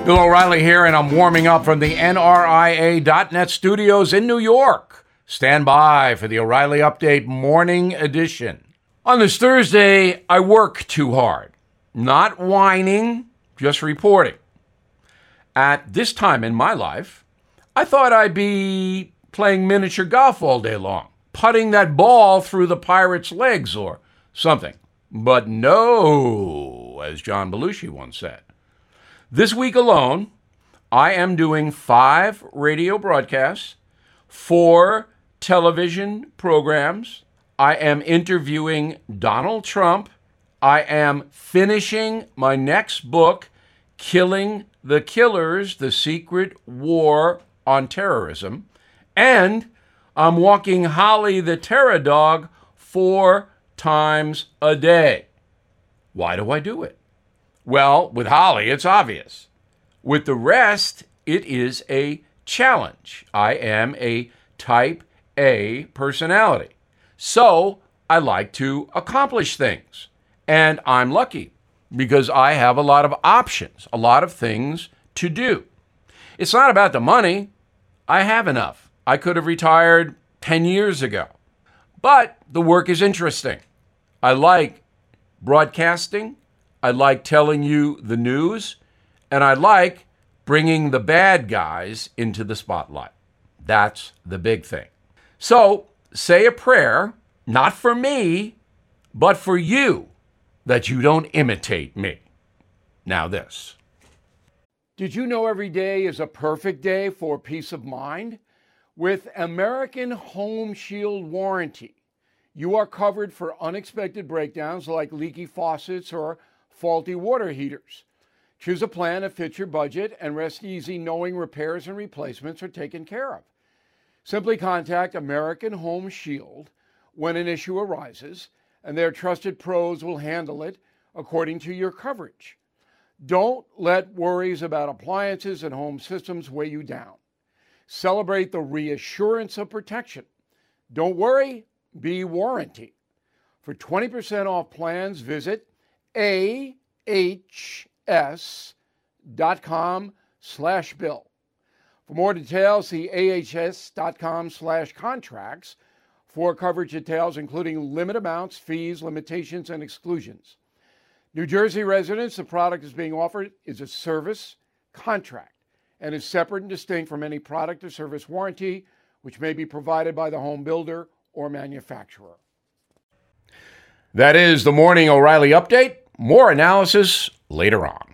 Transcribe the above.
Bill O'Reilly here, and I'm warming up from the NRIA.net studios in New York. Stand by for the O'Reilly Update Morning Edition. On this Thursday, I work too hard. Not whining, just reporting. At this time in my life, I thought I'd be playing miniature golf all day long, putting that ball through the Pirates' legs or something. But no, as John Belushi once said. This week alone, I am doing 5 radio broadcasts, 4 television programs. I am interviewing Donald Trump. I am finishing my next book, Killing the Killers, The Secret War on Terrorism. And I'm walking Holly the Terror Dog 4 times a day. Why do I do it? Well, with Holly, it's obvious. With the rest, it is a challenge. I am a type A personality. So I like to accomplish things. And I'm lucky because I have a lot of options, a lot of things to do. It's not about the money. I have enough. I could have retired 10 years ago. But the work is interesting. I like broadcasting. I like telling you the news, and I like bringing the bad guys into the spotlight. That's the big thing. So say a prayer, not for me, but for you, that you don't imitate me. Now this. Did you know every day is a perfect day for peace of mind? With American Home Shield Warranty, you are covered for unexpected breakdowns like leaky faucets or faulty water heaters. Choose a plan that fits your budget and rest easy knowing repairs and replacements are taken care of. Simply contact American Home Shield when an issue arises, and their trusted pros will handle it according to your coverage. Don't let worries about appliances and home systems weigh you down. Celebrate the reassurance of protection. Don't worry, be warranty. For 20% off plans, visit ahs.com/bill. For more details, see ahs.com/contracts for coverage details, including limit amounts, fees, limitations, and exclusions. New Jersey residents, the product is being offered is a service contract and is separate and distinct from any product or service warranty, which may be provided by the home builder or manufacturer. That is the Morning O'Reilly Update. More analysis later on.